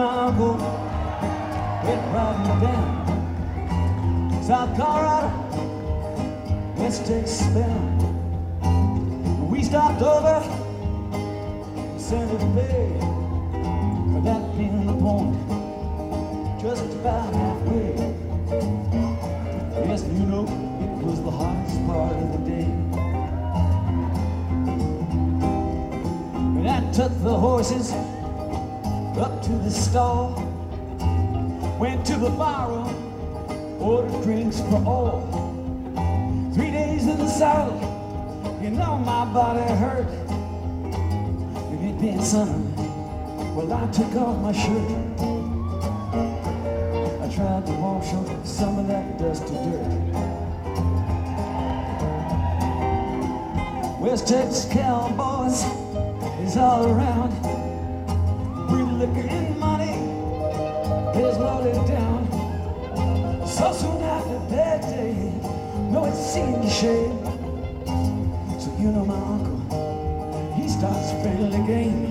my uncle went riding down South Colorado. Let's take a spin. We stopped over Santa Fe, that being the point, just about halfway. Yes, you know, it was the hottest part of the day. And I took the horses up to the stall, went to the bar room, ordered drinks for all. 3 days in the saddle, you know my body hurt. If it been summer, well, I took off my shirt. I tried to wash off some of that dusty dirt. West Texas cowboys is all around. Bring liquor and money is loaded down. So soon after that day, no, it seemed a shame. So you know my uncle, he starts playing the game.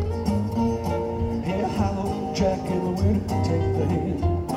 Hey, hollow Jack in the winter, take the hand.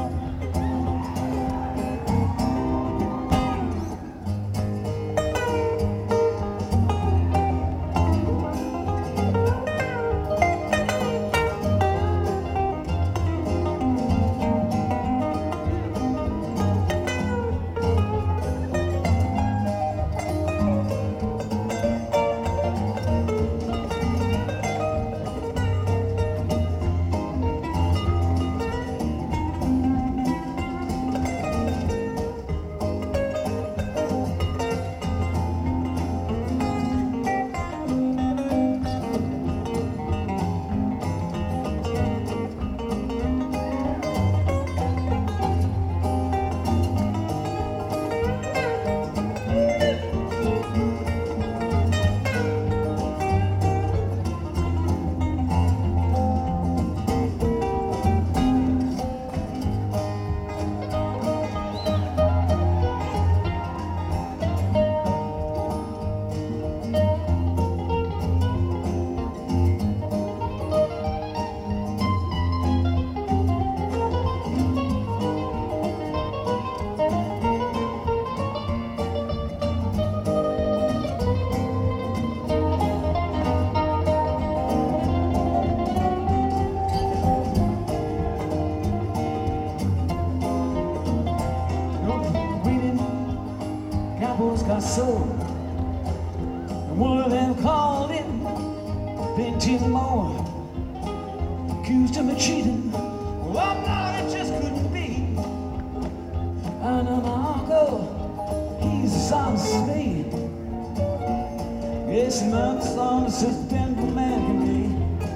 Got sold, and one of them called in, then 10 more accused him of cheating. Well, no, it just couldn't be. I know my uncle, he's as honest as me. Yes, and I'm as honest as a Denver man can be.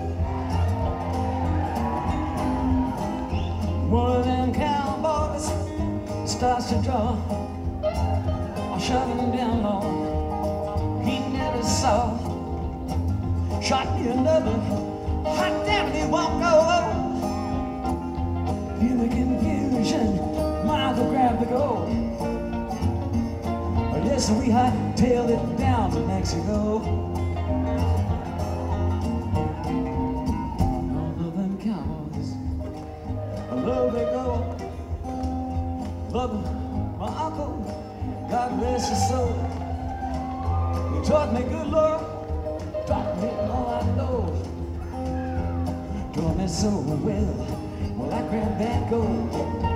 One of them cowboys starts to draw. Shot him down low, he never saw. Shot me another, hot damn, he won't go low. In the confusion, Michael grabbed the gold. Yes, we hightailed it down to Mexico. All of them cowboys, I love they go. Love my uncle, God rest his soul. He taught me good Lord, taught me all I know. Taught me so well, well I grabbed that gold.